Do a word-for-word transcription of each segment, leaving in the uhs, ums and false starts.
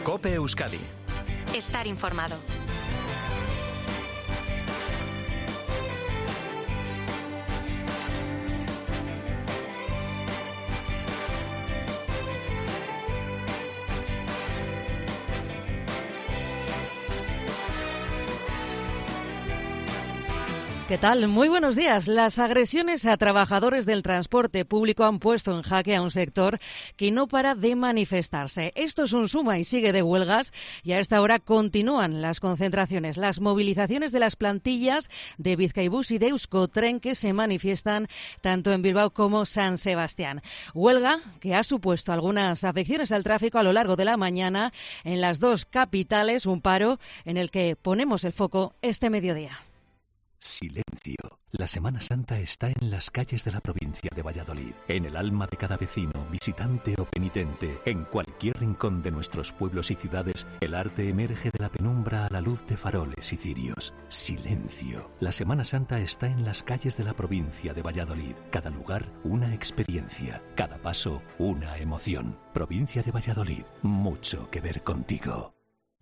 COPE Euskadi. Estar informado. ¿Qué tal? Muy buenos días. Las agresiones a trabajadores del transporte público han puesto en jaque a un sector que no para de manifestarse. Esto es un suma y sigue de huelgas y a esta hora continúan las concentraciones, las movilizaciones de las plantillas de Bizkaibus y de Euskotren que se manifiestan tanto en Bilbao como San Sebastián. Huelga que ha supuesto algunas afecciones al tráfico a lo largo de la mañana en las dos capitales, un paro en el que ponemos el foco este mediodía. Silencio. La Semana Santa está en las calles de la provincia de Valladolid, en el alma de cada vecino, visitante o penitente. En cualquier rincón de nuestros pueblos y ciudades, el arte emerge de la penumbra a la luz de faroles y cirios. Silencio. La Semana Santa está en las calles de la provincia de Valladolid. Cada lugar, una experiencia. Cada paso, una emoción. Provincia de Valladolid, mucho que ver contigo.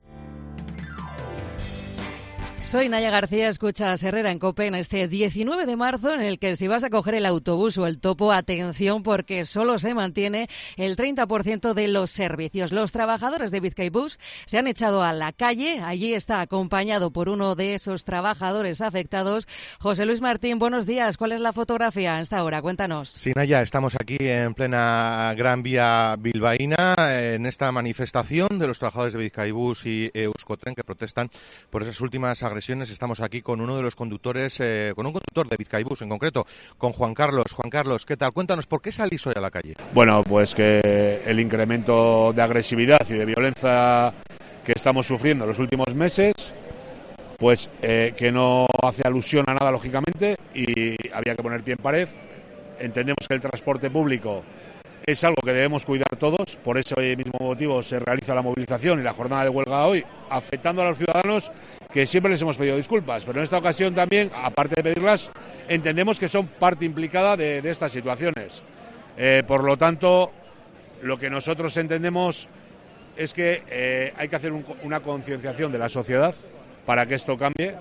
Soy Naya García, escuchas Herrera en COPE en este diecinueve de marzo, en el que si vas a coger el autobús o el topo, atención, porque solo se mantiene el treinta por ciento de los servicios. Los trabajadores de Bizkaibus se han echado a la calle. Allí está acompañado por uno de esos trabajadores afectados. José Luis Martín, buenos días. ¿Cuál es la fotografía a esta hora? Cuéntanos. Sí, Naya, estamos aquí en plena Gran Vía bilbaína, en esta manifestación de los trabajadores de Bizkaibus y Euskotren que protestan por esas últimas agresiones. Estamos aquí con uno de los conductores, eh, con un conductor de Bizkaibus en concreto, con Juan Carlos. Juan Carlos, ¿qué tal? Cuéntanos, ¿por qué salís hoy a la calle? Bueno, pues que el incremento de agresividad y de violencia que estamos sufriendo en los últimos meses, pues eh, que no hace alusión a nada, lógicamente, y había que poner pie en pared. Entendemos que el transporte público es algo que debemos cuidar todos, por ese mismo motivo se realiza la movilización y la jornada de huelga hoy, afectando a los ciudadanos que siempre les hemos pedido disculpas, pero en esta ocasión también, aparte de pedirlas, entendemos que son parte implicada de, de estas situaciones. Eh, por lo tanto, lo que nosotros entendemos es que eh, hay que hacer un, una concienciación de la sociedad para que esto cambie.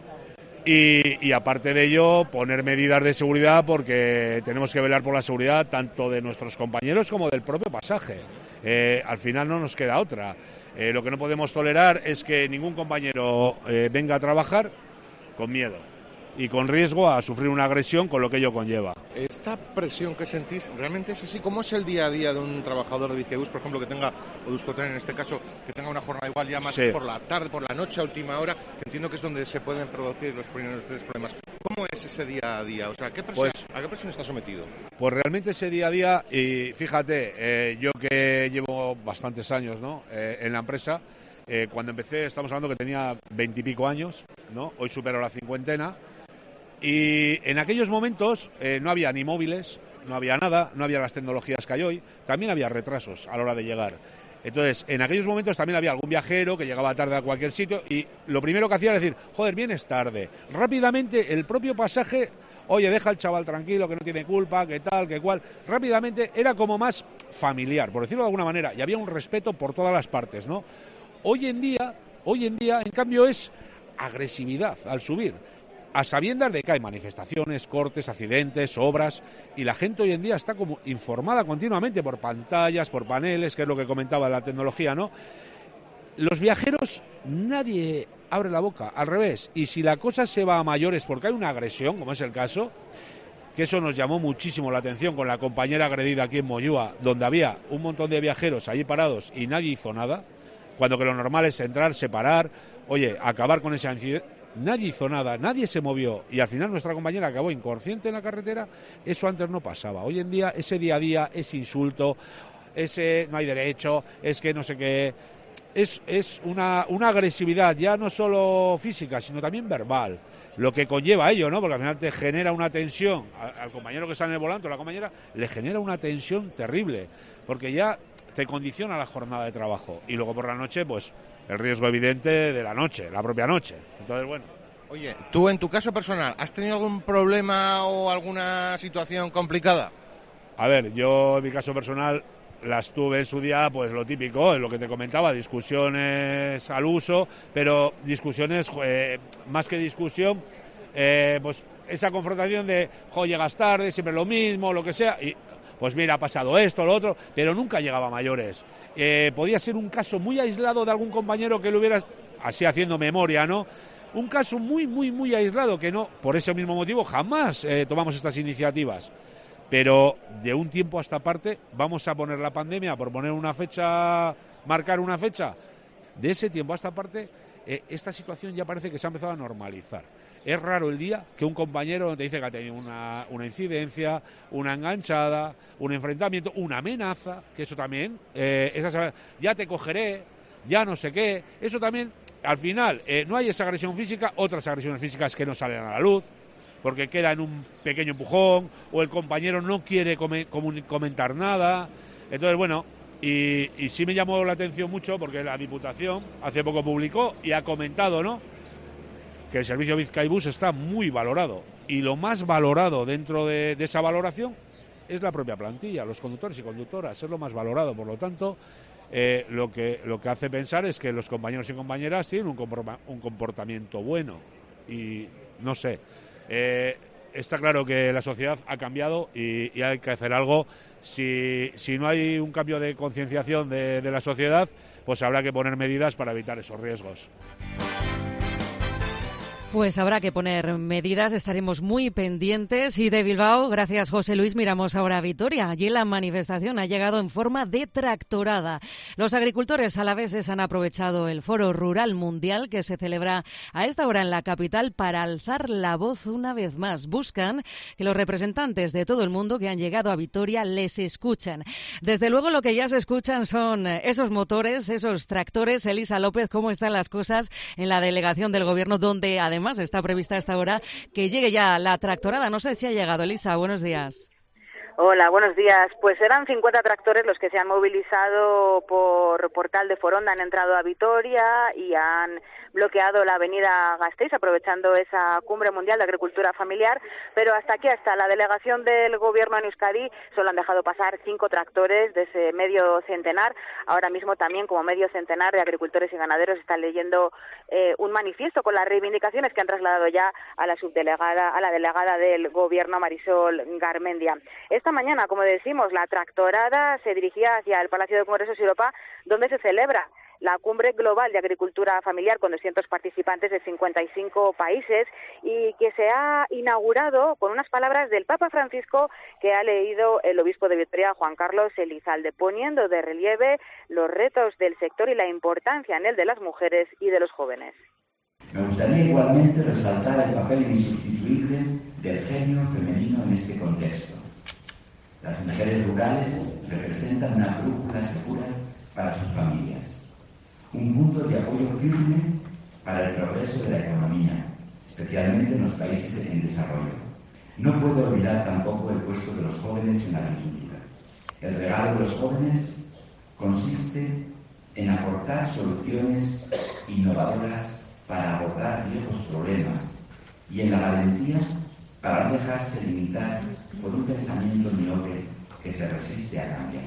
Y, y aparte de ello, poner medidas de seguridad, porque tenemos que velar por la seguridad tanto de nuestros compañeros como del propio pasaje. Eh, al final no nos queda otra. Eh, lo que no podemos tolerar es que ningún compañero eh, venga a trabajar con miedo y con riesgo a sufrir una agresión con lo que ello conlleva. Esta presión que sentís, ¿realmente es así? ¿Cómo es el día a día de un trabajador de Bizkaibus, por ejemplo, que tenga, o de Euskotren en este caso, que tenga una jornada igual ya más sí. por la tarde, por la noche, a última hora, que entiendo que es donde se pueden producir los primeros problemas? ¿Cómo es ese día a día? O sea, ¿qué presión, pues, ¿a qué presión está sometido? Pues realmente ese día a día, y fíjate, eh, yo que llevo bastantes años, ¿no?, eh, en la empresa, eh, cuando empecé, estamos hablando que tenía veintipico años, ¿no? Hoy supero la cincuentena. Y en aquellos momentos eh, no había ni móviles, no había nada, no había las tecnologías que hay hoy, también había retrasos a la hora de llegar. Entonces, en aquellos momentos también había algún viajero que llegaba tarde a cualquier sitio y lo primero que hacía era decir, joder, vienes tarde. Rápidamente el propio pasaje, oye, deja al chaval tranquilo, que no tiene culpa, que tal, que cual. Rápidamente era como más familiar, por decirlo de alguna manera, y había un respeto por todas las partes, ¿no? Hoy en día, hoy en día, en cambio, es agresividad al subir, a sabiendas de que hay manifestaciones, cortes, accidentes, obras, y la gente hoy en día está como informada continuamente por pantallas, por paneles, que es lo que comentaba la tecnología, ¿no? Los viajeros, nadie abre la boca, al revés, y si la cosa se va a mayores porque hay una agresión, como es el caso, que eso nos llamó muchísimo la atención con la compañera agredida aquí en Moyúa, donde había un montón de viajeros allí parados y nadie hizo nada, cuando que lo normal es entrar, separar, oye, acabar con ese incidente. Nadie hizo nada, nadie se movió y al final nuestra compañera acabó inconsciente en la carretera. Eso antes no pasaba. Hoy en día ese día a día, ese insulto, ese no hay derecho, es que no sé qué, es, es una, una agresividad ya no solo física, sino también verbal, lo que conlleva ello, ¿no? Porque al final te genera una tensión, al, al compañero que está en el volante o la compañera, le genera una tensión terrible, porque ya te condiciona la jornada de trabajo y luego por la noche, pues el riesgo evidente de la noche, la propia noche. Entonces, bueno. Oye, tú en tu caso personal, ¿has tenido algún problema o alguna situación complicada? A ver, yo en mi caso personal las tuve en su día, pues lo típico, es lo que te comentaba, discusiones al uso, pero discusiones, eh, más que discusión, eh, pues esa confrontación de, jo, llegas tarde, siempre lo mismo, lo que sea, y pues mira, ha pasado esto, lo otro, pero nunca llegaba a mayores. Eh, podía ser un caso muy aislado de algún compañero que lo hubiera, así haciendo memoria, ¿no? Un caso muy, muy, muy aislado, que no, por ese mismo motivo, jamás eh, tomamos estas iniciativas. Pero de un tiempo a esta parte vamos a poner la pandemia, por poner una fecha, marcar una fecha. De ese tiempo a esta parte, eh, esta situación ya parece que se ha empezado a normalizar. Es raro el día que un compañero te dice que ha tenido una, una incidencia, una enganchada, un enfrentamiento, una amenaza, que eso también, eh, esa, ya te cogeré, ya no sé qué, eso también, al final, eh, no hay esa agresión física, otras agresiones físicas que no salen a la luz, porque queda en un pequeño empujón, o el compañero no quiere come, comentar nada. Entonces, bueno, y, y sí me llamó la atención mucho, porque la Diputación hace poco publicó y ha comentado, ¿no?, que el servicio Bizkaibus está muy valorado, y lo más valorado dentro de, de esa valoración es la propia plantilla, los conductores y conductoras, es lo más valorado. Por lo tanto, eh, lo que lo que hace pensar es que los compañeros y compañeras tienen un, un comportamiento bueno, y no sé, eh, está claro que la sociedad ha cambiado y, y hay que hacer algo. Si, si no hay un cambio de concienciación de, de la sociedad, pues habrá que poner medidas para evitar esos riesgos. Pues habrá que poner medidas, estaremos muy pendientes. Y de Bilbao, gracias José Luis, miramos ahora a Vitoria. Allí la manifestación ha llegado en forma de tractorada. Los agricultores alaveses han aprovechado el Foro Rural Mundial que se celebra a esta hora en la capital para alzar la voz una vez más. Buscan que los representantes de todo el mundo que han llegado a Vitoria les escuchen. Desde luego lo que ya se escuchan son esos motores, esos tractores. Elisa López, ¿cómo están las cosas en la delegación del Gobierno, donde además Además, está prevista a esta hora que llegue ya la tractorada? No sé si ha llegado. Elisa, buenos días. Hola, buenos días. Pues eran cincuenta tractores los que se han movilizado por Portal de Foronda, han entrado a Vitoria y han bloqueado la avenida Gasteiz, aprovechando esa cumbre mundial de agricultura familiar, pero hasta aquí, hasta la delegación del Gobierno en Euskadi, solo han dejado pasar cinco tractores de ese medio centenar. Ahora mismo también, como medio centenar de agricultores y ganaderos, están leyendo eh, un manifiesto con las reivindicaciones que han trasladado ya a la subdelegada, a la delegada del Gobierno, Marisol Garmendia. Esta mañana, como decimos, la tractorada se dirigía hacia el Palacio de Congresos Europa, donde se celebra la Cumbre Global de Agricultura Familiar con doscientos participantes de cincuenta y cinco países, y que se ha inaugurado con unas palabras del Papa Francisco que ha leído el obispo de Vitoria, Juan Carlos Elizalde, poniendo de relieve los retos del sector y la importancia en él de las mujeres y de los jóvenes. Me gustaría igualmente resaltar el papel insustituible del genio femenino en este contexto. Las mujeres rurales representan una brújula segura para sus familias, un punto de apoyo firme para el progreso de la economía, especialmente en los países en desarrollo. No puedo olvidar tampoco el puesto de los jóvenes en la agricultura. El regalo de los jóvenes consiste en aportar soluciones innovadoras para abordar viejos problemas y en la valentía para no dejarse limitar por un pensamiento miope que se resiste a cambiar.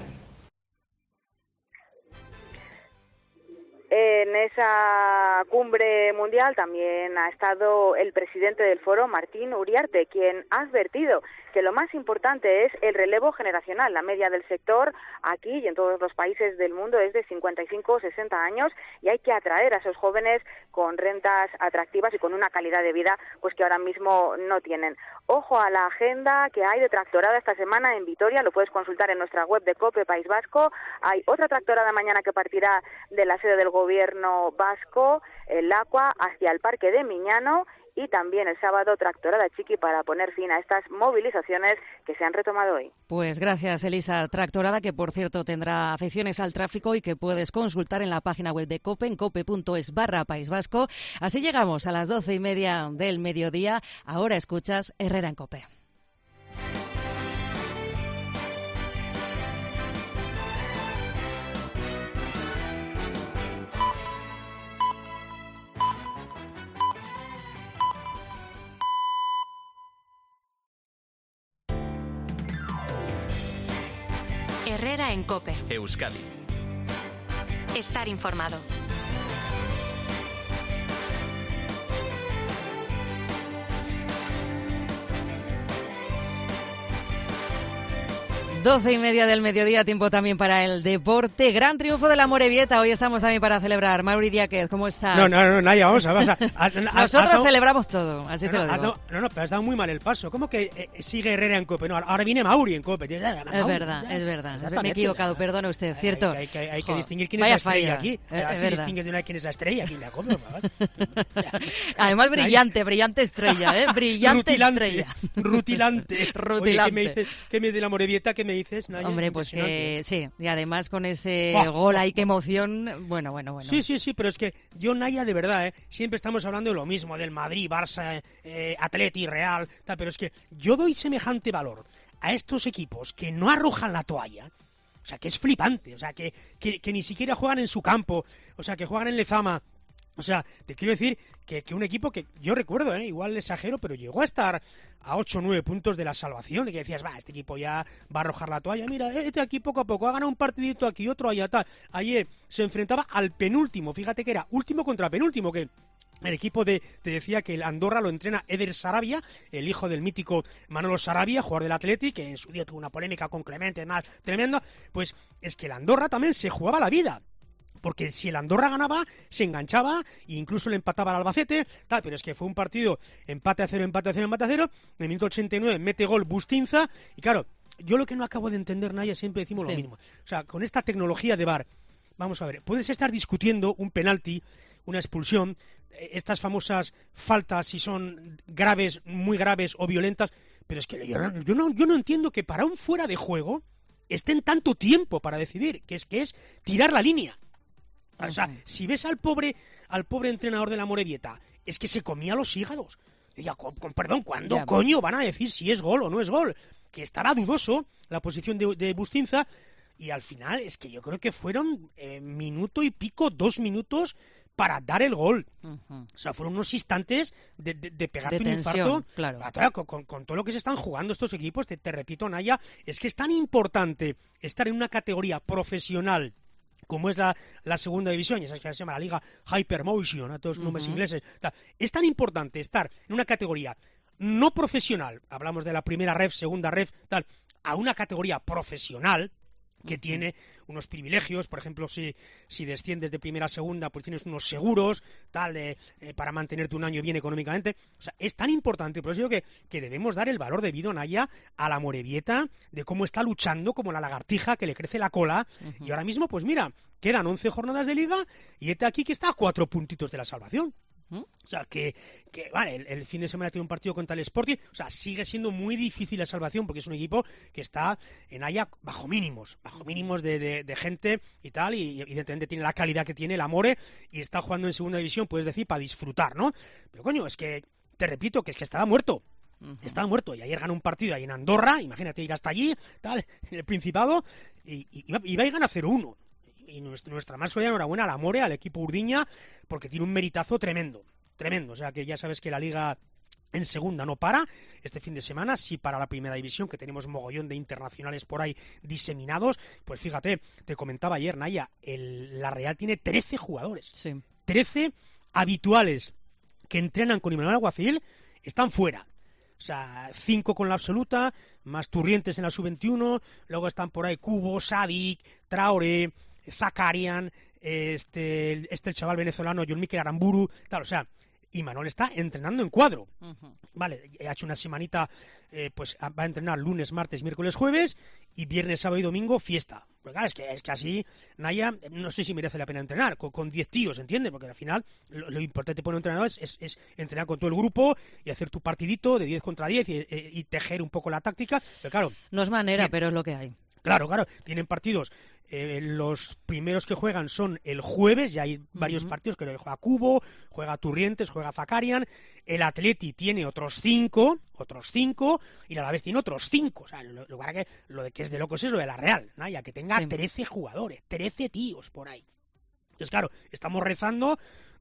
En esa cumbre mundial también ha estado el presidente del foro, Martín Uriarte, quien ha advertido que lo más importante es el relevo generacional. La media del sector aquí y en todos los países del mundo es de cincuenta y cinco a sesenta años, y hay que atraer a esos jóvenes con rentas atractivas y con una calidad de vida pues que ahora mismo no tienen. Ojo a la agenda que hay de tractorada esta semana en Vitoria, lo puedes consultar en nuestra web de COPE País Vasco. Hay otra tractorada mañana que partirá de la sede del Gobierno vasco, el Lacua, hacia el Parque de Miñano, y también el sábado tractorada chiqui para poner fin a estas movilizaciones que se han retomado hoy. Pues gracias, Elisa. Tractorada que, por cierto, tendrá afecciones al tráfico y que puedes consultar en la página web de COPE, en cope.es barra País Vasco. Así llegamos a las doce y media del mediodía. Ahora escuchas Herrera en COPE. Herrera en COPE. Euskadi. Estar informado. Doce y media del mediodía, tiempo también para el deporte. Gran triunfo de la Morevieta. Hoy estamos también para celebrar. Mauri Díaz, ¿cómo estás? No, no, no, Naya, vamos a... Vamos a has, Nosotros has, has dado, celebramos todo, así no, te no, lo digo. dado, no, no, pero has dado muy mal el paso. ¿Cómo que eh, sigue Herrera en COPE? No, ahora viene Mauri en COPE. Es verdad, es verdad. Me he equivocado, perdone usted, cierto. Hay, hay, hay, hay que Jo, distinguir quién es la estrella falla. aquí. Es, Así es distingues de una quién es la estrella aquí en la COPE, por favor. Además, brillante, brillante estrella, ¿eh? Brillante rutilante, estrella. Rutilante. Rutilante. Oye, ¿qué me dices, qué me de la Morevieta? ¿Qué me dices, Naya? Hombre, pues que sí, y además con ese Buah, gol buah, ahí, qué buah. emoción, bueno, bueno, bueno. Sí, sí, sí, pero es que yo, Naya, de verdad, ¿eh? Siempre estamos hablando de lo mismo, del Madrid, Barça, eh, Atleti, Real, tal, pero es que yo doy semejante valor a estos equipos que no arrojan la toalla, o sea, que es flipante, o sea, que, que, que ni siquiera juegan en su campo, o sea, que juegan en Lezama. O sea, te quiero decir que, que un equipo que yo recuerdo, ¿eh? Igual exagero, pero llegó a estar a ocho o nueve puntos de la salvación, de que decías, va, este equipo ya va a arrojar la toalla, mira, este aquí poco a poco ha ganado un partidito aquí, otro allá, tal. Ayer se enfrentaba al penúltimo, fíjate que era último contra penúltimo, que el equipo de, te decía que el Andorra lo entrena Eder Sarabia, el hijo del mítico Manolo Sarabia, jugador del Athletic, que en su día tuvo una polémica con Clemente, más tremenda, pues es que el Andorra también se jugaba la vida. Porque si el Andorra ganaba, se enganchaba e incluso le empataba al Albacete, tal, pero es que fue un partido empate a cero, empate a cero, empate a cero, en el minuto ochenta y nueve mete gol Bustinza, y claro, yo lo que no acabo de entender, Naya, siempre decimos Sí. lo mismo. O sea, con esta tecnología de V A R, vamos a ver, puedes estar discutiendo un penalti, una expulsión, estas famosas faltas, si son graves, muy graves o violentas, pero es que yo no, yo no, yo no entiendo que para un fuera de juego estén tanto tiempo para decidir, que es que es tirar la línea. O sea, si ves al pobre al pobre entrenador de la Morevieta, es que se comía los hígados. Decía, con, con perdón, ¿cuándo Ya, coño van a decir si es gol o no es gol? Que estaba dudoso la posición de, de Bustinza, y al final es que yo creo que fueron eh, minuto y pico, dos minutos para dar el gol. Uh-huh. O sea, fueron unos instantes de, de, de pegarte De un tensión, infarto. claro. Ah, Con, con, con todo lo que se están jugando estos equipos, te, te repito, Naya, es que es tan importante estar en una categoría profesional como es la, la segunda división, y esa que se llama la Liga Hypermotion, a todos los nombres Uh-huh. ingleses. Tal. Es tan importante estar en una categoría no profesional, hablamos de la primera ref, segunda ref, tal, a una categoría profesional que tiene unos privilegios, por ejemplo, si, si desciendes de primera a segunda, pues tienes unos seguros, tal, de, eh, para mantenerte un año bien económicamente. O sea, es tan importante, por eso digo que, que debemos dar el valor debido, Naya, a la Morevieta, de cómo está luchando como la lagartija que le crece la cola, uh-huh. Y ahora mismo, pues mira, quedan once jornadas de liga, y este aquí que está a cuatro puntitos de la salvación. O sea, que, que vale, el, el fin de semana tiene un partido contra el Sporting, o sea, sigue siendo muy difícil la salvación porque es un equipo que está en Haya bajo mínimos, bajo mínimos de, de, de gente y tal, y evidentemente tiene la calidad que tiene el Amore y está jugando en segunda división, puedes decir, para disfrutar, ¿no? Pero coño, es que, te repito, que es que estaba muerto. Uh-huh. Estaba muerto y ayer ganó un partido ahí en Andorra, imagínate ir hasta allí, tal, en el Principado, y, y, y iba y gana cero uno. Y nuestra más cordial enhorabuena al Amore, al equipo Urdiña, porque tiene un meritazo tremendo, tremendo. O sea, que ya sabes que la Liga en segunda no para. Este fin de semana sí para la primera división, que tenemos mogollón de internacionales por ahí diseminados. Pues fíjate, te comentaba ayer, Naya, el, la Real tiene trece jugadores. Sí. trece habituales que entrenan con Imanol Alguacil, están fuera. O sea, cinco con la absoluta, más Turrientes en la sub veintiuno, luego están por ahí Cubo, Sadik, Traoré, Zakarian, este, este el chaval venezolano John Mikel Aramburu, tal, o sea, Imanol está entrenando en cuadro. Uh-huh. Vale, ha hecho una semanita, eh, pues va a entrenar lunes, martes, miércoles, jueves, y viernes, sábado y domingo fiesta. Porque claro, es que, es que así, Naya, no sé si merece la pena entrenar con diez tíos, ¿entiendes? Porque al final lo, lo importante para un entrenador es, es, es entrenar con todo el grupo y hacer tu partidito de diez contra diez y, y tejer un poco la táctica. Pero claro, no es manera, sí, pero es lo que hay. Claro, claro, tienen partidos, eh, los primeros que juegan son el jueves, ya hay varios uh-huh. partidos que juega Cubo, juega Turrientes, juega Zakarian, el Atleti tiene otros cinco, otros cinco, y el Alavés tiene otros cinco, o sea, lo, lo, que, lo de que es de locos es lo de la Real, ¿no? Ya que tenga sí. trece jugadores, trece tíos por ahí. Entonces, claro, estamos rezando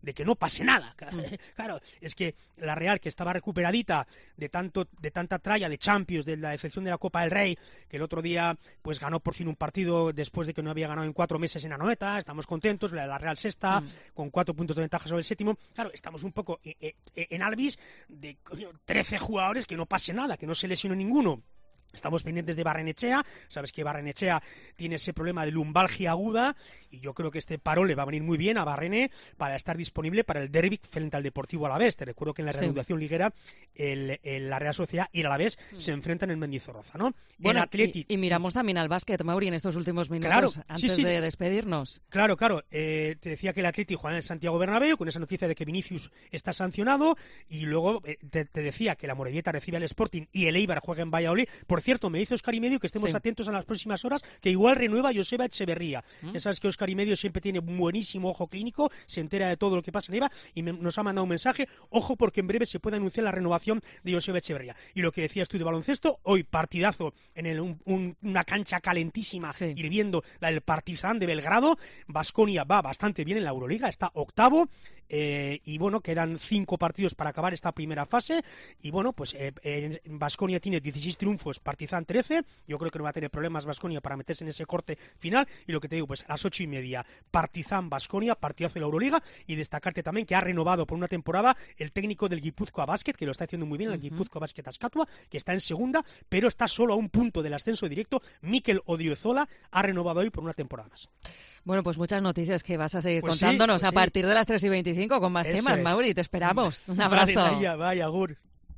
de que no pase nada. Claro, es que la Real, que estaba recuperadita de tanto de tanta tralla de Champions, de la decepción de la Copa del Rey, que el otro día pues ganó por fin un partido después de que no había ganado en cuatro meses en Anoeta, estamos contentos, la Real sexta, mm. con cuatro puntos de ventaja sobre el séptimo. Claro, estamos un poco eh, eh, en Albis de coño, trece jugadores, que no pase nada, que no se lesione ninguno. Estamos pendientes de Barrenechea, sabes que Barrenechea tiene ese problema de lumbalgia aguda y yo creo que este parón le va a venir muy bien a Barrene para estar disponible para el derbi frente al Deportivo Alavés. Te recuerdo que en la reanudación sí. liguera el, el, la Real Sociedad y el Alavés mm. se enfrentan en Mendizorroza, ¿no? Bueno, el Atleti... y, y miramos también al básquet, Mauri, en estos últimos minutos, claro, antes sí, sí. de despedirnos. Claro, claro. Eh, te decía que el Atleti juega en el Santiago Bernabéu con esa noticia de que Vinicius está sancionado y luego eh, te, te decía que la Morevieta recibe al Sporting y el Eibar juega en Valladolid. Por cierto, me dice Óscar y medio que estemos sí. atentos en las próximas horas, que igual renueva Joseba Echeverría. ¿Mm? Ya sabes que Óscar y medio siempre tiene un buenísimo ojo clínico, se entera de todo lo que pasa en Eibar y me, nos ha mandado un mensaje, ojo porque en breve se puede anunciar la renovación de Joseba Echeverría. Y lo que decías tú de baloncesto, hoy partidazo en el, un, un, una cancha calentísima, sí. hirviendo, la del Partizan de Belgrado. Baskonia va bastante bien en la Euroliga, está octavo. Eh, y bueno, quedan cinco partidos para acabar esta primera fase y bueno, pues Baskonia eh, tiene dieciséis triunfos, Partizan trece. Yo creo que no va a tener problemas Baskonia para meterse en ese corte final y lo que te digo, pues a las ocho y media Partizan Baskonia, partidazo de la Euroliga. Y destacarte también que ha renovado por una temporada el técnico del Guipúzcoa Basket, que lo está haciendo muy bien, el uh-huh. Guipúzcoa Basket Azkatua, que está en segunda, pero está solo a un punto del ascenso directo. Mikel Odriozola ha renovado hoy por una temporada más. Bueno, pues muchas noticias que vas a seguir pues contándonos sí, pues a sí. partir de las tres y veinticinco con más Eso temas, es. Mauri, te esperamos. Un abrazo. Vale, vaya, vaya, Gur.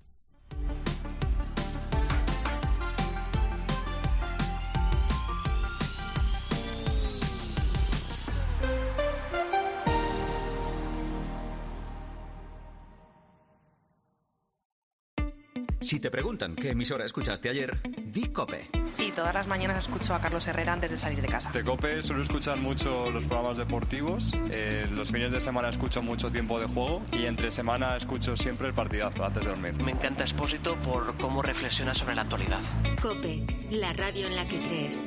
Si te preguntan qué emisora escuchaste ayer, di COPE. Sí, todas las mañanas escucho a Carlos Herrera antes de salir de casa. De COPE suelo escuchar mucho los programas deportivos, eh, los fines de semana escucho mucho Tiempo de Juego y entre semana escucho siempre el partidazo antes de dormir. Me encanta Expósito por cómo reflexiona sobre la actualidad. COPE, la radio en la que crees.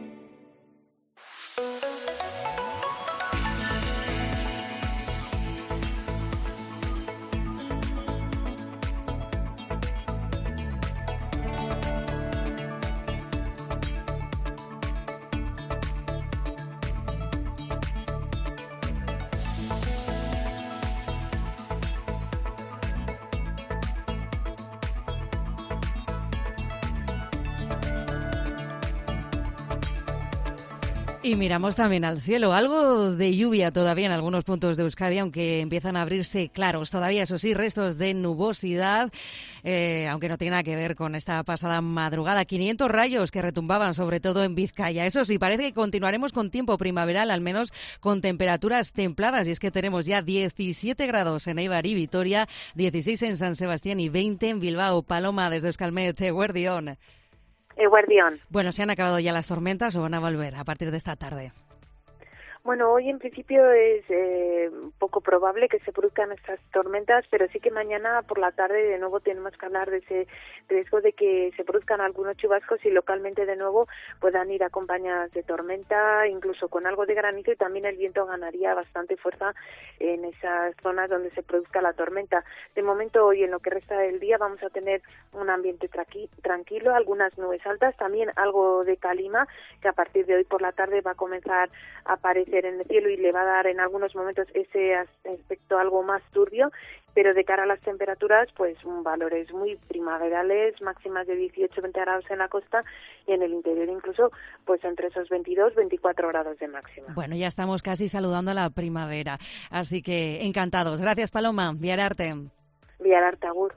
Y miramos también al cielo, algo de lluvia todavía en algunos puntos de Euskadi, aunque empiezan a abrirse claros. Todavía, eso sí, restos de nubosidad, eh, aunque no tiene nada que ver con esta pasada madrugada. quinientos rayos que retumbaban, sobre todo en Vizcaya. Eso sí, parece que continuaremos con tiempo primaveral, al menos con temperaturas templadas. Y es que tenemos ya diecisiete grados en Eibar y Vitoria, dieciséis en San Sebastián y veinte en Bilbao. Paloma, desde Euskalmet, Eguerdión. Eguerdión. Bueno, ¿se han acabado ya las tormentas o van a volver a partir de esta tarde? Bueno, hoy en principio es eh, poco probable que se produzcan estas tormentas, pero sí que mañana por la tarde de nuevo tenemos que hablar de ese riesgo de que se produzcan algunos chubascos y localmente de nuevo puedan ir acompañadas de tormenta, incluso con algo de granizo, y también el viento ganaría bastante fuerza en esas zonas donde se produzca la tormenta. De momento, hoy en lo que resta del día vamos a tener un ambiente traqui- tranquilo, algunas nubes altas, también algo de calima que a partir de hoy por la tarde va a comenzar a aparecer en el cielo y le va a dar en algunos momentos ese aspecto algo más turbio, pero de cara a las temperaturas, pues valores muy primaverales, máximas de dieciocho a veinte grados en la costa y en el interior incluso pues entre esos veintidós a veinticuatro grados de máxima. Bueno, ya estamos casi saludando a la primavera, así que encantados. Gracias, Paloma. Viararte. Viararte, agur.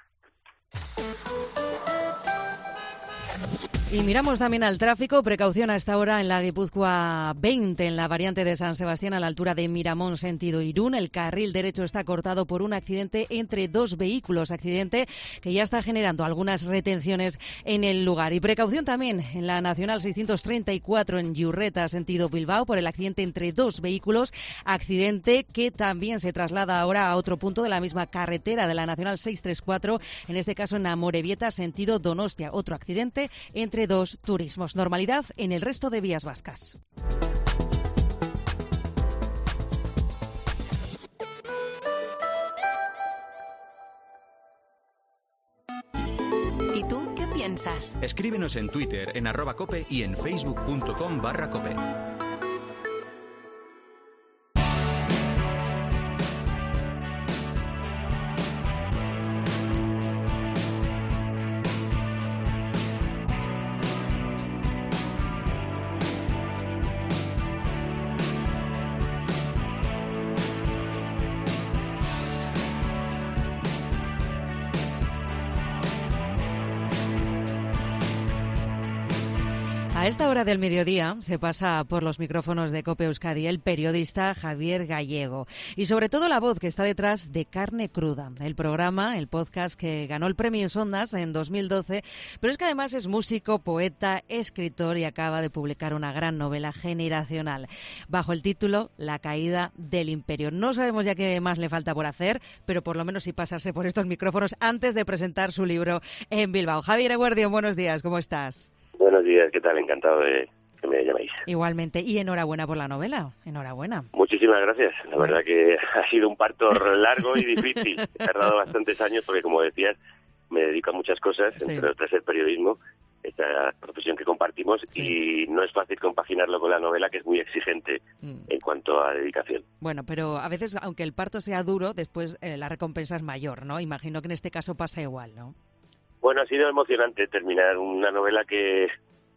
Y miramos también al tráfico. Precaución a esta hora en la Guipúzcoa veinte, en la variante de San Sebastián, a la altura de Miramón, sentido Irún. El carril derecho está cortado por un accidente entre dos vehículos. Accidente que ya está generando algunas retenciones en el lugar. Y precaución también en la Nacional seiscientos treinta y cuatro en Yurreta, sentido Bilbao, por el accidente entre dos vehículos. Accidente que también se traslada ahora a otro punto de la misma carretera de la Nacional seiscientos treinta y cuatro, en este caso en Amorebieta, sentido Donostia. Otro accidente entre dos turismos. Normalidad en el resto de vías vascas. piensas. Escríbenos en Twitter, en arroba cope y en facebook.com barra cope. A esta hora del mediodía se pasa por los micrófonos de COPE Euskadi el periodista Javier Gallego y sobre todo la voz que está detrás de Carne Cruda, el programa, el podcast que ganó el premio Sondas en dos mil doce, pero es que además es músico, poeta, escritor y acaba de publicar una gran novela generacional bajo el título La caída del imperio. No sabemos ya qué más le falta por hacer, pero por lo menos sí pasarse por estos micrófonos antes de presentar su libro en Bilbao. Javier Eguardión, buenos días, ¿cómo estás? Buenos días, ¿qué tal? Encantado de que me llaméis. Igualmente, y enhorabuena por la novela, enhorabuena. Muchísimas gracias, la verdad que ha sido un parto largo y difícil. He tardado bastantes años porque, como decías, me dedico a muchas cosas, sí. Entre otras el periodismo, esta profesión que compartimos, sí. Y no es fácil compaginarlo con la novela, que es muy exigente mm. en cuanto a dedicación. Bueno, pero a veces, aunque el parto sea duro, después eh, la recompensa es mayor, ¿no? Imagino que en este caso pasa igual, ¿no? Bueno, ha sido emocionante terminar una novela que,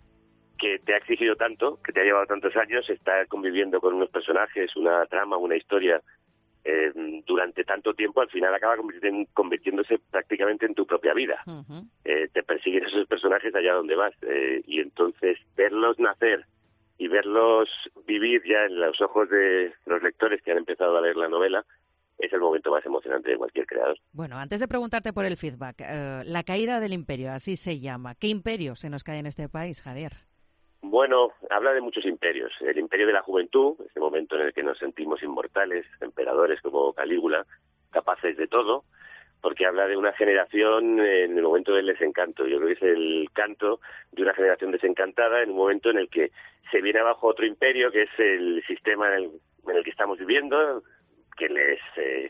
que te ha exigido tanto, que te ha llevado tantos años, estar conviviendo con unos personajes, una trama, una historia, eh, durante tanto tiempo, al final acaba convirtiéndose prácticamente en tu propia vida. Uh-huh. Eh, te persiguen esos personajes allá donde vas, eh, y entonces verlos nacer y verlos vivir ya en los ojos de los lectores que han empezado a leer la novela, es el momento más emocionante de cualquier creador. Bueno, antes de preguntarte por el feedback, eh, la caída del imperio, así se llama. ¿Qué imperio se nos cae en este país, Javier? Bueno, habla de muchos imperios. El imperio de la juventud, ese momento en el que nos sentimos inmortales, emperadores como Calígula, capaces de todo, porque habla de una generación en el momento del desencanto. Yo creo que es el canto de una generación desencantada en un momento en el que se viene abajo otro imperio, que es el sistema en el, en el que estamos viviendo, que les eh,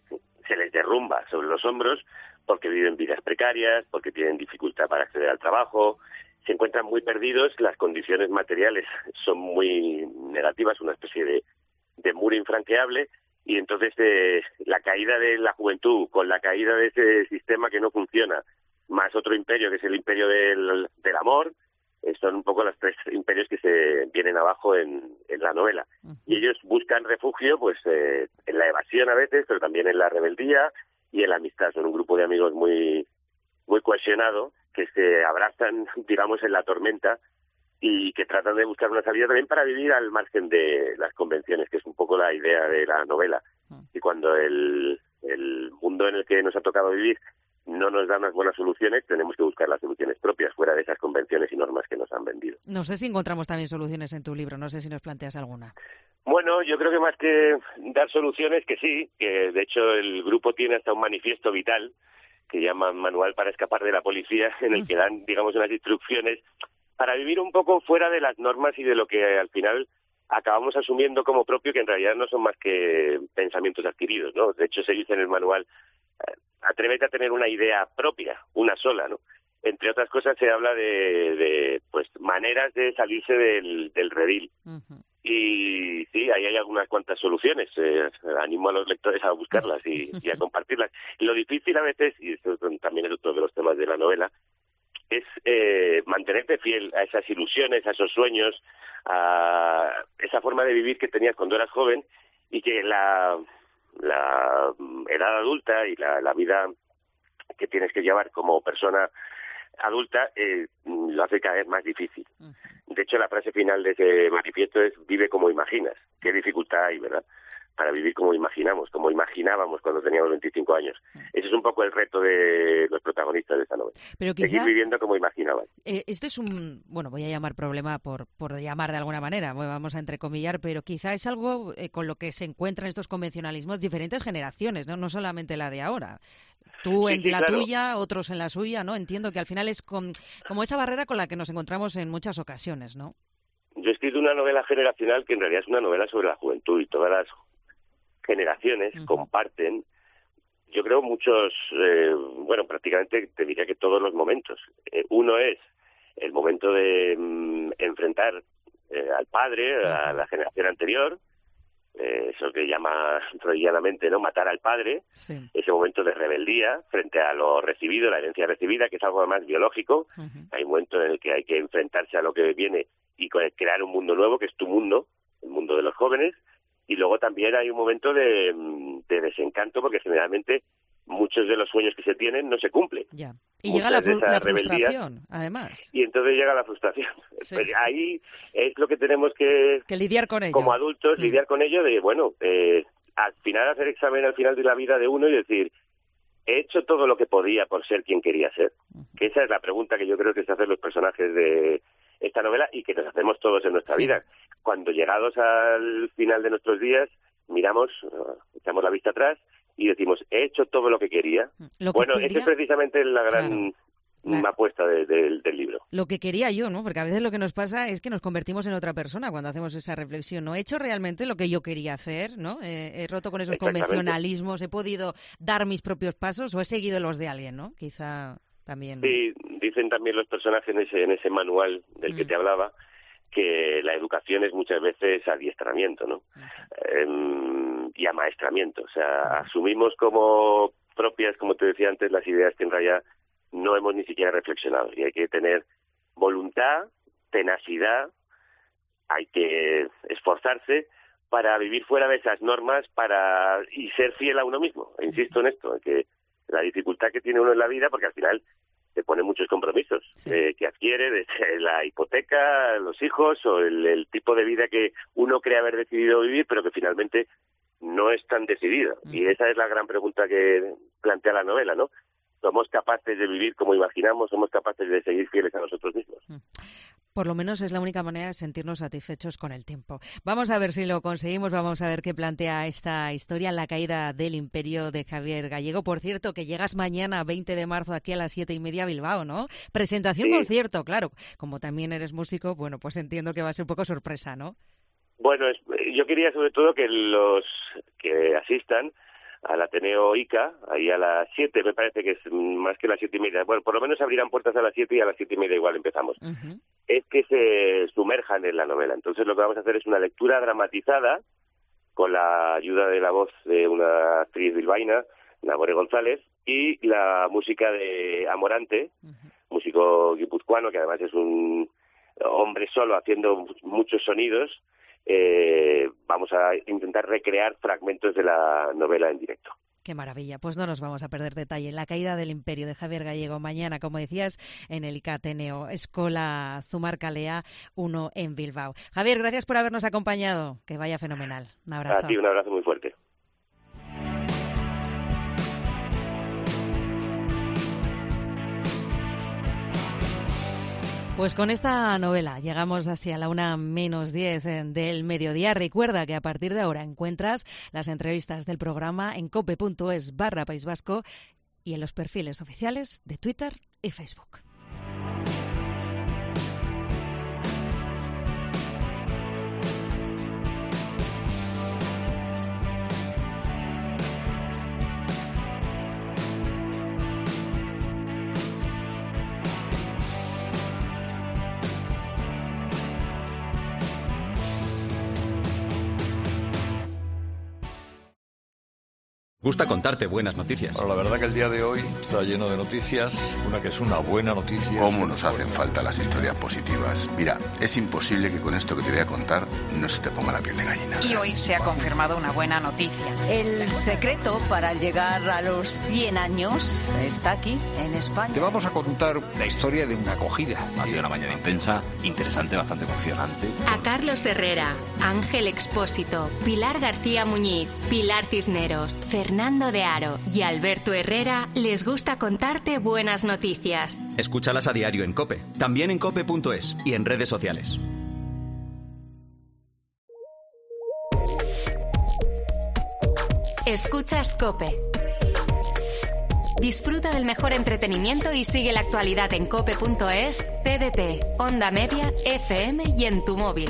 se les derrumba sobre los hombros porque viven vidas precarias, porque tienen dificultad para acceder al trabajo, se encuentran muy perdidos, las condiciones materiales son muy negativas, una especie de, de muro infranqueable, y entonces eh, la caída de la juventud con la caída de ese sistema que no funciona, más otro imperio que es el imperio del, del amor, son un poco los tres imperios que se vienen abajo en, en la novela. Uh-huh. Y ellos buscan refugio pues eh, en la evasión a veces, pero también en la rebeldía y en la amistad. Son un grupo de amigos muy muy cohesionado, que se abrazan, digamos, en la tormenta y que tratan de buscar una salida también para vivir al margen de las convenciones, que es un poco la idea de la novela. Uh-huh. Y cuando el, el mundo en el que nos ha tocado vivir no nos da unas buenas soluciones, tenemos que buscar las soluciones propias fuera de esas convenciones y normas que nos han vendido. No sé si encontramos también soluciones en tu libro, no sé si nos planteas alguna. Bueno, yo creo que más que dar soluciones, que sí, que de hecho el grupo tiene hasta un manifiesto vital que llaman Manual para escapar de la policía, en el que dan, digamos, unas instrucciones para vivir un poco fuera de las normas y de lo que al final acabamos asumiendo como propio, que en realidad no son más que pensamientos adquiridos, ¿no? De hecho, se dice en el manual, atrévete a tener una idea propia, una sola, ¿no? Entre otras cosas se habla de, de pues maneras de salirse del, del redil. Uh-huh. Y sí, ahí hay algunas cuantas soluciones. Eh, animo a los lectores a buscarlas y, y a compartirlas. Lo difícil a veces, y esto también es otro de los temas de la novela, es eh, mantenerte fiel a esas ilusiones, a esos sueños, a esa forma de vivir que tenías cuando eras joven, y que la la edad adulta y la, la vida que tienes que llevar como persona adulta eh, lo hace caer más difícil. Uh-huh. De hecho, la frase final de ese manifiesto es: vive como imaginas. Qué dificultad hay, ¿verdad?, para vivir como imaginamos, como imaginábamos cuando teníamos veinticinco años. Uh-huh. Ese es un poco el reto de los protagonistas de esta novela. Pero quizá, seguir viviendo como imaginaban. Eh, este es un, bueno, voy a llamar problema por, por llamar de alguna manera, vamos a entrecomillar, pero quizá es algo eh, con lo que se encuentran estos convencionalismos diferentes generaciones, ¿no? No solamente la de ahora. Tú sí, en sí, la claro. tuya, otros en la suya, ¿no? Entiendo que al final es con, como esa barrera con la que nos encontramos en muchas ocasiones, ¿no? Yo he escrito una novela generacional que en realidad es una novela sobre la juventud, y todas las generaciones uh-huh. comparten yo creo, muchos, eh, bueno, prácticamente te diría que todos los momentos. Eh, uno es el momento de mm, enfrentar eh, al padre, a la generación anterior, eh, eso que llama freudianamente, ¿no?, matar al padre, sí. Ese momento de rebeldía frente a lo recibido, la herencia recibida, que es algo más biológico. Uh-huh. Hay un momento en el que hay que enfrentarse a lo que viene y crear un mundo nuevo, que es tu mundo, el mundo de los jóvenes. Y luego también hay un momento de, de desencanto, porque generalmente muchos de los sueños que se tienen no se cumplen. Ya. Y llega la, fru- la frustración, además. Y entonces llega la frustración. Sí. Pues ahí es lo que tenemos que... Que lidiar con ello. Como adultos, mm. lidiar con ello de, bueno, eh, al final hacer examen al final de la vida de uno y decir, ¿he hecho todo lo que podía por ser quien quería ser? Uh-huh. Que esa es la pregunta que yo creo que se hacen los personajes de esta novela y que nos hacemos todos en nuestra sí. vida. Cuando llegados al final de nuestros días, miramos, uh, echamos la vista atrás y decimos, he hecho todo lo que quería. Lo que bueno, quería... esa es precisamente la gran claro. apuesta de, de, del libro. Lo que quería yo, ¿no? Porque a veces lo que nos pasa es que nos convertimos en otra persona cuando hacemos esa reflexión. ¿No he hecho realmente lo que yo quería hacer? ¿No? Eh, he roto con esos convencionalismos, he podido dar mis propios pasos o he seguido los de alguien, ¿no? Quizá también... Sí, dicen también los personajes en ese, en ese manual del mm. que te hablaba, que la educación es muchas veces adiestramiento, ¿no? Uh-huh. Eh, y amaestramiento. O sea, uh-huh. asumimos como propias, como te decía antes, las ideas que en realidad no hemos ni siquiera reflexionado. Y hay que tener voluntad, tenacidad, hay que esforzarse para vivir fuera de esas normas para y ser fiel a uno mismo. E insisto en esto, en que la dificultad que tiene uno en la vida, porque al final te pone muchos compromisos sí. eh, que adquiere, desde la hipoteca, los hijos o el, el tipo de vida que uno cree haber decidido vivir, pero que finalmente no es tan decidido. Mm. Y esa es la gran pregunta que plantea la novela, ¿no? ¿Somos capaces de vivir como imaginamos? ¿Somos capaces de seguir fieles a nosotros mismos? Mm. Por lo menos es la única manera de sentirnos satisfechos con el tiempo. Vamos a ver si lo conseguimos, vamos a ver qué plantea esta historia, La caída del imperio de Javier Gallego. Por cierto, que llegas mañana, veinte de marzo, aquí a las siete y media a Bilbao, ¿no? Presentación sí. concierto, claro. Como también eres músico, bueno, pues entiendo que va a ser un poco sorpresa, ¿no? Bueno, es, yo quería sobre todo que los que asistan al Ateneo Ica, ahí a las siete, me parece que es más que las siete y media. Bueno, por lo menos abrirán puertas a las siete y a las siete y media igual empezamos. Uh-huh. Es que se sumerjan en la novela. Entonces lo que vamos a hacer es una lectura dramatizada con la ayuda de la voz de una actriz bilbaína, Nagore González, y la música de Amorante, uh-huh. músico guipuzcoano, que además es un hombre solo haciendo muchos sonidos. Eh, vamos a intentar recrear fragmentos de la novela en directo. Qué maravilla, pues no nos vamos a perder detalle. La caída del imperio de Javier Gallego mañana, como decías, en el Ateneo Escola Zumarkalea uno en Bilbao. Javier, gracias por habernos acompañado, que vaya fenomenal. Un abrazo. A ti, un abrazo muy fuerte. Pues con esta novela llegamos hacia la una menos diez del mediodía. Recuerda que a partir de ahora encuentras las entrevistas del programa en cope.es barra País Vasco y en los perfiles oficiales de Twitter y Facebook. Gusta contarte buenas noticias. Bueno, la verdad que el día de hoy está lleno de noticias. Una que es una buena noticia. ¿Cómo nos hacen falta las historias positivas? Mira, es imposible que con esto que te voy a contar no se te ponga la piel de gallina. Y hoy se ha confirmado una buena noticia. El secreto para llegar a los cien años está aquí, en España. Te vamos a contar la historia de una acogida. Ha sido una mañana intensa, interesante, bastante emocionante. A Carlos Herrera, Ángel Expósito, Pilar García Muñiz, Pilar Cisneros, Fernando de Aro y Alberto Herrera les gusta contarte buenas noticias. Escúchalas a diario en COPE, también en cope punto es y en redes sociales. Escuchas COPE. Disfruta del mejor entretenimiento y sigue la actualidad en cope punto es, T D T, Onda Media, F M y en tu móvil.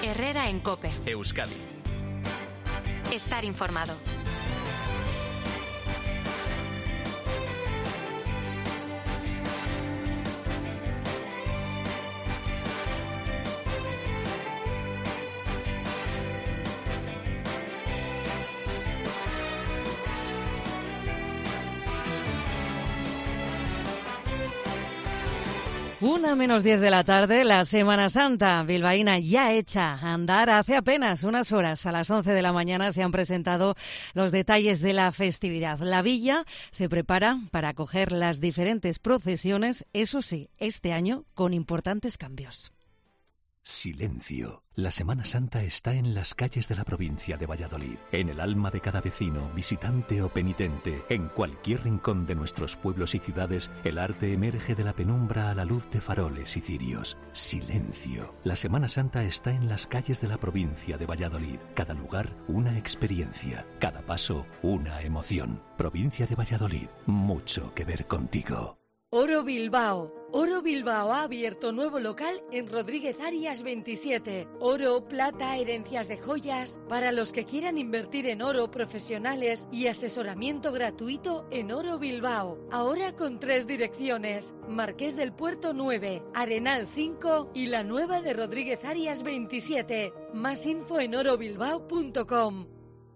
Herrera en COPE. Euskadi. Estar informado. Una menos diez de la tarde, la Semana Santa bilbaína ya hecha a andar. Hace apenas unas horas, a las once de la mañana, se han presentado los detalles de la festividad. La villa se prepara para acoger las diferentes procesiones, eso sí, este año con importantes cambios. Silencio. La Semana Santa está en las calles de la provincia de Valladolid, en el alma de cada vecino, visitante o penitente. En cualquier rincón de nuestros pueblos y ciudades, el arte emerge de la penumbra a la luz de faroles y cirios. Silencio. La Semana Santa está en las calles de la provincia de Valladolid. Cada lugar, una experiencia. Cada paso, una emoción. Provincia de Valladolid, mucho que ver contigo. Oro Bilbao. Oro Bilbao ha abierto nuevo local en Rodríguez Arias veintisiete. Oro, plata, herencias de joyas. Para los que quieran invertir en oro, profesionales y asesoramiento gratuito en Oro Bilbao. Ahora con tres direcciones. Marqués del Puerto nueve, Arenal cinco y la nueva de Rodríguez Arias veintisiete. Más info en oro bilbao punto com.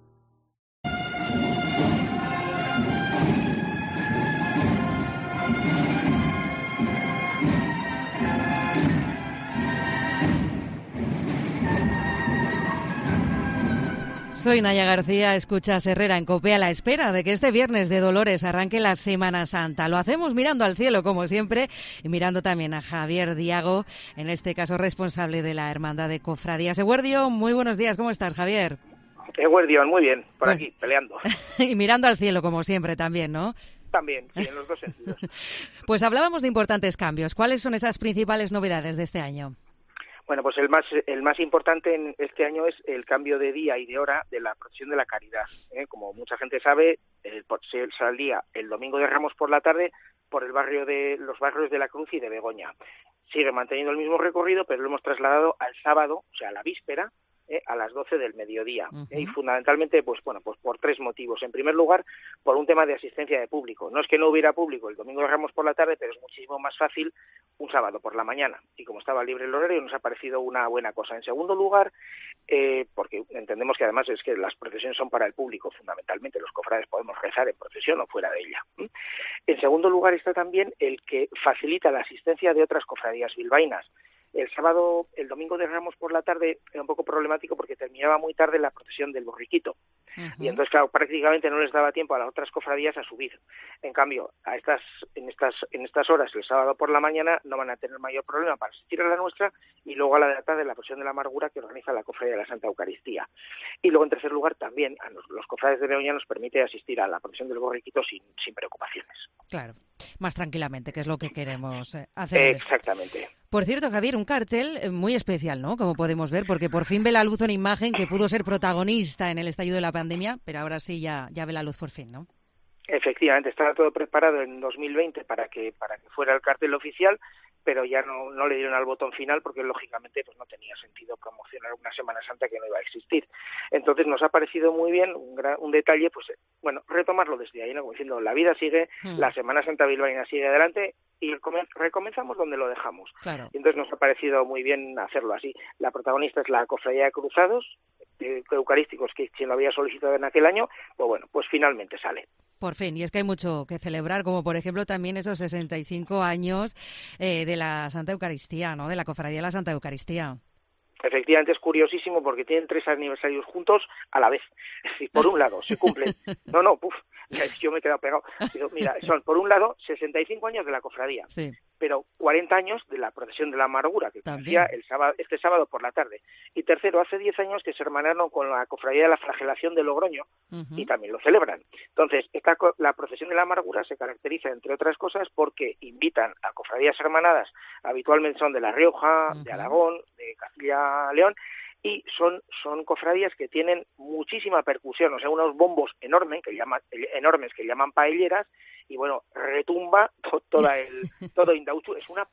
Soy Naya García, escuchas Herrera en COPE a la espera de que este viernes de Dolores arranque la Semana Santa. Lo hacemos mirando al cielo, como siempre, y mirando también a Javier Diago, en este caso responsable de la Hermandad de Cofradías. Eguerdio, muy buenos días, ¿cómo estás, Javier? Eguerdio, muy bien, por bueno. aquí, peleando. Y mirando al cielo, como siempre, también, ¿no? También, sí, en los dos sentidos. Pues hablábamos de importantes cambios. ¿Cuáles son esas principales novedades de este año? Bueno, pues el más el más importante en este año es el cambio de día y de hora de la procesión de la Caridad. ¿eh? Como mucha gente sabe, el, se salía el Domingo de Ramos por la tarde por el barrio de los barrios de la Cruz y de Begoña. Sigue manteniendo el mismo recorrido, pero lo hemos trasladado al sábado, o sea, a la víspera, eh, a las doce del mediodía. Uh-huh. eh, y fundamentalmente, pues bueno, pues por tres motivos. En primer lugar, por un tema de asistencia de público. No es que no hubiera público el Domingo de Ramos por la tarde, pero es muchísimo más fácil un sábado por la mañana. Y como estaba libre el horario, nos ha parecido una buena cosa. En segundo lugar, eh, porque entendemos que además es que las procesiones son para el público, fundamentalmente. Los cofrades podemos rezar en procesión o fuera de ella. ¿Mm? En segundo lugar está también el que facilita la asistencia de otras cofradías bilbaínas. El sábado, el Domingo de Ramos por la tarde era un poco problemático porque terminaba muy tarde la procesión del borriquito. Uh-huh. Y entonces, claro, prácticamente no les daba tiempo a las otras cofradías a subir. En cambio, a estas, en estas, en estas horas, el sábado por la mañana, no van a tener mayor problema para asistir a la nuestra y luego a la de la tarde la procesión de la amargura que organiza la Cofradía de la Santa Eucaristía. Y luego, en tercer lugar, también a los, los cofrades de Begoña nos permite asistir a la procesión del borriquito sin, sin preocupaciones. Claro, más tranquilamente, que es lo que queremos hacer. Eh, exactamente. Por cierto, Javier, un cartel muy especial, ¿no? Como podemos ver, porque por fin ve la luz una imagen que pudo ser protagonista en el estallido de la pandemia, pero ahora sí ya, ya ve la luz por fin, ¿no? Efectivamente, estaba todo preparado en dos mil veinte para que para que fuera el cartel oficial, pero ya no, no le dieron al botón final porque lógicamente pues no tenía sentido promocionar una Semana Santa que no iba a existir. Entonces nos ha parecido muy bien un, gran, un detalle, pues bueno, retomarlo desde ahí, ¿no? Como diciendo, la vida sigue, mm. la Semana Santa bilbaína sigue adelante y recomenzamos donde lo dejamos. Claro. Y entonces nos ha parecido muy bien hacerlo así. La protagonista es la Cofradía de Cruzados, eh, eucarísticos, que quien lo había solicitado en aquel año, pues bueno, pues finalmente sale. Por fin, y es que hay mucho que celebrar, como por ejemplo también esos sesenta y cinco años eh, de la Santa Eucaristía, ¿no? De la Cofradía de la Santa Eucaristía. Efectivamente es curiosísimo porque tienen tres aniversarios juntos a la vez. Es decir, por un lado se cumplen, no, no, puf, yo me he quedado pegado. Pero mira, son por un lado sesenta y cinco años de la cofradía, sí. pero cuarenta años de la procesión de la amargura, que hacía el sábado, este sábado por la tarde. Y tercero, hace diez años que se hermanaron con la cofradía de la flagelación de Logroño, uh-huh. y también lo celebran. Entonces, esta, la procesión de la amargura se caracteriza, entre otras cosas, porque invitan a cofradías hermanadas, habitualmente son de La Rioja, uh-huh. de Aragón, de Castilla-León, y son son cofradías que tienen muchísima percusión, o sea, unos bombos enormes que llaman enormes que llaman paelleras y bueno, retumba to, toda el todo Indauchu, es una es una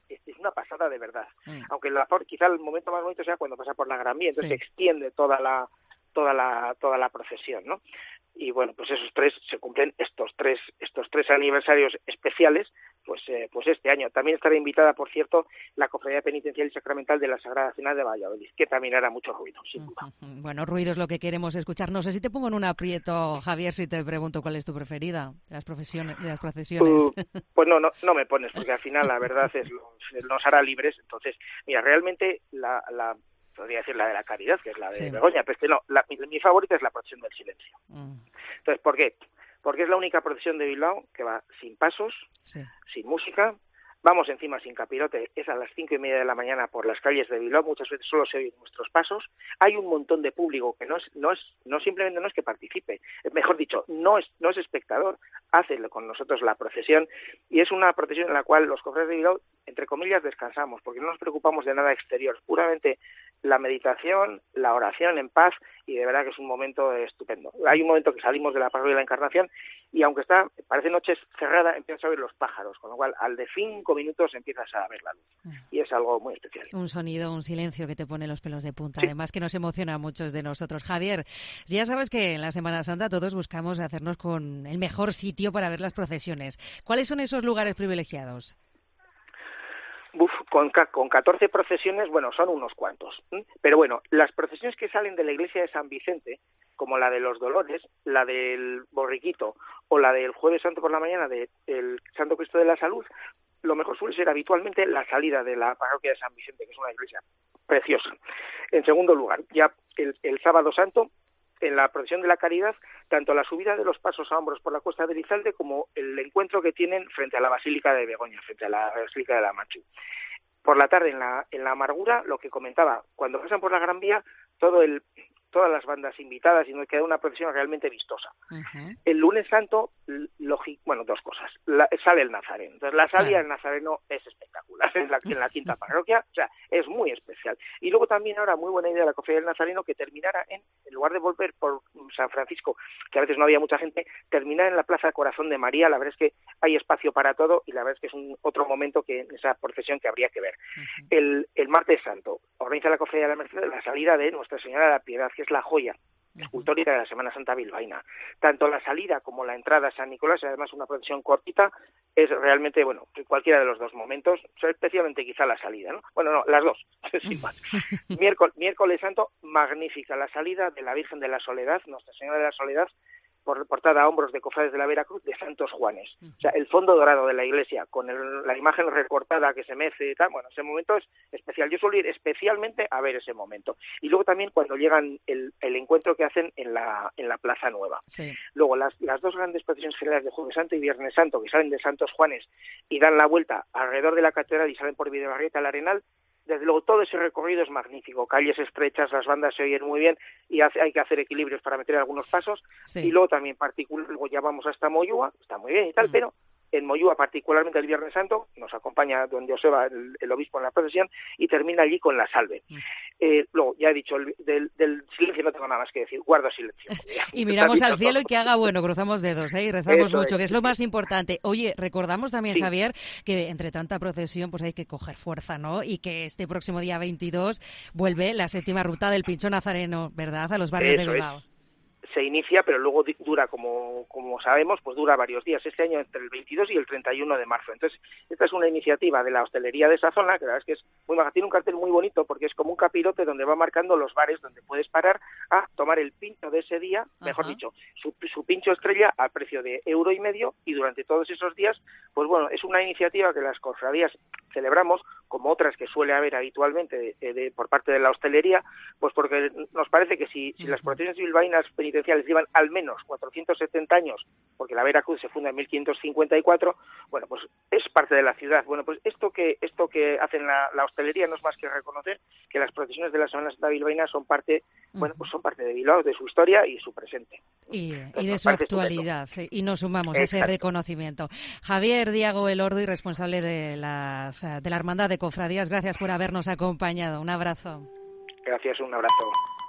una pasada de verdad. Mm. Aunque la, quizá el momento más bonito sea cuando pasa por la Gran Vía, entonces Sí. se extiende toda la toda la toda la procesión, ¿no? Y bueno, pues esos tres se cumplen estos tres estos tres aniversarios especiales, pues eh, pues este año. También estará invitada, por cierto, la Cofradía Penitencial y Sacramental de la Sagrada Cena de Valladolid, que también hará mucho ruido, sin duda. Bueno, ruido es lo que queremos escuchar. No sé si te pongo en un aprieto, Javier, si te pregunto cuál es tu preferida de las profesiones, de las procesiones. Uh, pues no, no, no me pones, porque al final la verdad es nos hará libres. Entonces, mira, realmente la, la podría decir la de la Caridad, que es la de Sí. Begoña, pero es que no, la, mi, mi favorita es la procesión del silencio. Mm. Entonces, ¿por qué? Porque es la única procesión de Bilbao que va sin pasos, Sí. sin música, vamos encima sin capirote, es a las cinco y media de la mañana por las calles de Bilbao, muchas veces solo se oyen nuestros pasos, hay un montón de público que no es, no es, no simplemente no es que participe, mejor dicho, no es, no es espectador, hace con nosotros la procesión, y es una procesión en la cual los cofrades de Bilbao, entre comillas, descansamos, porque no nos preocupamos de nada exterior, puramente la meditación, la oración en paz, y de verdad que es un momento estupendo. Hay un momento que salimos de la parroquia de la Encarnación, y aunque está, parece noche cerrada, empiezas a oír los pájaros, con lo cual al de cinco minutos empiezas a ver la luz, y es algo muy especial. Un sonido, un silencio que te pone los pelos de punta, además que nos emociona a muchos de nosotros. Javier, ya sabes que en la Semana Santa todos buscamos hacernos con el mejor sitio para ver las procesiones. ¿Cuáles son esos lugares privilegiados? Uf, con, con catorce procesiones, bueno, son unos cuantos. ¿eh? Pero bueno, las procesiones que salen de la iglesia de San Vicente, como la de los Dolores, la del Borriquito o la del Jueves Santo por la mañana del Santo Cristo de la Salud, lo mejor suele ser habitualmente la salida de la parroquia de San Vicente, que es una iglesia preciosa. En segundo lugar, ya el, el Sábado Santo, en la procesión de la Caridad, tanto la subida de los pasos a hombros por la Cuesta de Elizalde como el encuentro que tienen frente a la Basílica de Begoña, frente a la Basílica de la Machu. Por la tarde, en la, en la Amargura, lo que comentaba, cuando pasan por la Gran Vía, todo el, todas las bandas invitadas y nos queda una procesión realmente vistosa. Uh-huh. El lunes santo, lógico, bueno, dos cosas. La, sale el Nazareno. Entonces, la salida del Nazareno es espectacular en la, en la quinta parroquia, o sea, es muy especial. Y luego también ahora, muy buena idea la cofradía del Nazareno, que terminara en, en lugar de volver por San Francisco, que a veces no había mucha gente, terminar en la Plaza Corazón de María. La verdad es que hay espacio para todo y la verdad es que es un otro momento que en esa procesión que habría que ver. Uh-huh. El, el martes santo, organiza la cofradía de la Merced la salida de Nuestra Señora de la Piedad, que es la joya escultórica de la Semana Santa bilbaína. Tanto la salida como la entrada a San Nicolás, además una procesión cortita, es realmente, bueno, cualquiera de los dos momentos, especialmente quizá la salida, ¿no? Bueno, no, las dos, sin más. Miércoles, miércoles Santo, magnífica la salida de la Virgen de la Soledad, Nuestra Señora de la Soledad, por, portada a hombros de cofrades de la Veracruz de Santos Juanes. O sea, el fondo dorado de la iglesia, con el, la imagen recortada que se mece y tal, bueno, ese momento es especial. Yo suelo ir especialmente a ver ese momento. Y luego también cuando llegan el, el encuentro que hacen en la, en la Plaza Nueva. Sí. Luego, las, las dos grandes procesiones generales de Jueves Santo y Viernes Santo, que salen de Santos Juanes y dan la vuelta alrededor de la catedral y salen por Videbarrieta al Arenal, desde luego todo ese recorrido es magnífico, calles estrechas, las bandas se oyen muy bien y hace, hay que hacer equilibrios para meter algunos pasos, sí. Y luego también particular, luego ya vamos hasta Moyúa, está muy bien y tal, mm. pero en Moyúa, particularmente el Viernes Santo, nos acompaña don Joseba, el, el obispo en la procesión, y termina allí con la salve. Mm. Eh, luego, ya he dicho, el, del, del silencio no tengo nada más que decir, guardo silencio. Y miramos al cielo y que haga bueno, cruzamos dedos, ¿eh? Y rezamos Eso mucho, es. que es lo más importante. Oye, recordamos también, sí. Javier, que entre tanta procesión pues hay que coger fuerza, ¿no? Y que este próximo día veintidós vuelve la séptima ruta del Pincho Nazareno, ¿verdad?, a los barrios Eso de Bilbao. Es. Se inicia, pero luego dura, como como sabemos, pues dura varios días. Este año entre el veintidós y el treinta y uno de marzo. Entonces, esta es una iniciativa de la hostelería de esa zona, que la verdad es que es muy maja. Tiene un cartel muy bonito porque es como un capirote donde va marcando los bares donde puedes parar a tomar el pincho de ese día, mejor Ajá. dicho, su, su pincho estrella al precio de euro y medio, y durante todos esos días, pues bueno, es una iniciativa que las cofradías celebramos, como otras que suele haber habitualmente de, de, de, por parte de la hostelería, pues porque nos parece que si, si las procesiones bilbaínas penitenciales llevan al menos cuatrocientos setenta años, porque la Veracruz se funda en mil quinientos cincuenta y cuatro, bueno, pues es parte de la ciudad. Bueno, pues esto que esto que hacen la, la hostelería no es más que reconocer que las procesiones de la Semana Santa bilbaína son parte, uh-huh. bueno, pues son parte de Bilbao, de su historia y su presente. Y, y de su actualidad, sí, y nos sumamos Exacto. a ese reconocimiento. Javier Diago Elordi, responsable de las de la Hermandad de Cofradías, gracias por habernos acompañado. Un abrazo. Gracias, un abrazo.